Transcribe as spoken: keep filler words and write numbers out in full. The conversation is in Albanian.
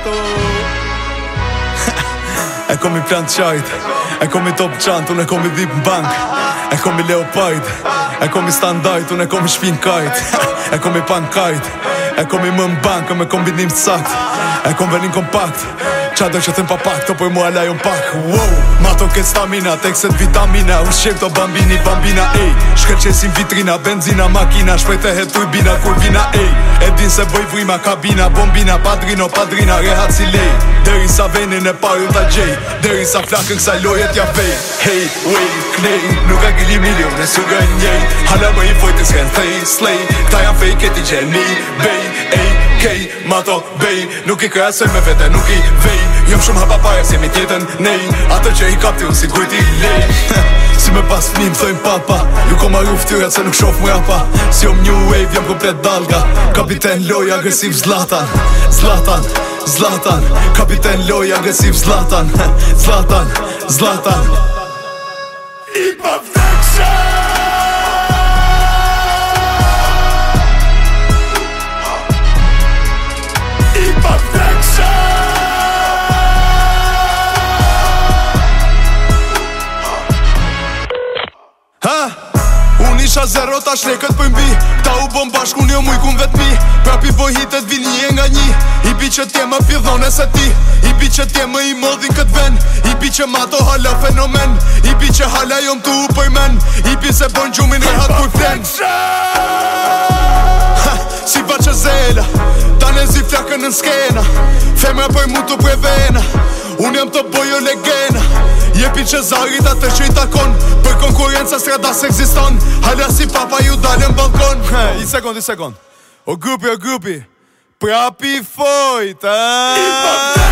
Mato. E kom i plant qajt, e kom i top qant, unë e kom i dhip n'bank. E kom i leopard, e kom i standard, unë e kom i shpin kajt. E kom i pan kajt, e kom i më m'bank, e me kombinim sakt. E kom venin kompakt, qa do që thëm pa pak, to për mua lajon pak. Wow, Mato ke stamina, tekset vitamina, u shqip to bambini, bambina, ej. Shkërqesin vitrina, benzina, makina, shpejtehet turbina, kur vina, ej. E din se boj vrima, kabina, bombina, padrino, padrina, rehat si lej. Deri sa venin e parun ta gjej, deri sa flakën kësaj lojet ja fej. Hey, wait, klej, nuk a gili milion, e su gënjej. Hala më i vojtës kënë thej, slej, ta jam fej këti gjeni, bej, ej, kej, Mato, bej. Nuk i krasoj me vete, nuk i vej. Jom shumë hapa pare si mi tjetën, nej. Ato që i kapti unë si kujt i lej. Si me pas fnim thojnë papa, ju kom arru ftyrat se nuk shof mrapa. Si jom new wave, jam komplet dalga. Kapiten loj, agresiv Zlatan. Zlatan, Zlatan. Kapiten loj, agresiv Zlatan. Zlatan, Zlatan. I pa vdeksha. I pa vdeksha. Ha? Unë isha zero, ta shlekët për mbi. Ta u bom bashku një muj kun vetmi. Prap i boj hitet vini një nga një. I bi që t'je më pidhone se ti. I bi që t'je më i modhin këtë ven. I bi që Mato hala fenomen. I bi që hala jom tu u pëjmen. I bi se bon gjumin rehat kur flen. Si va që zela, ta në zi flakën në skena. Femra për mu të prevena. Unë jam të bojo legena. Jepi që zarit atë që i takon. Për konkurenca stradas eksiston. Hala si papa ju dalën balkon. I sekund, i sekund. O grupi, o grupi. Prapi fojt, a?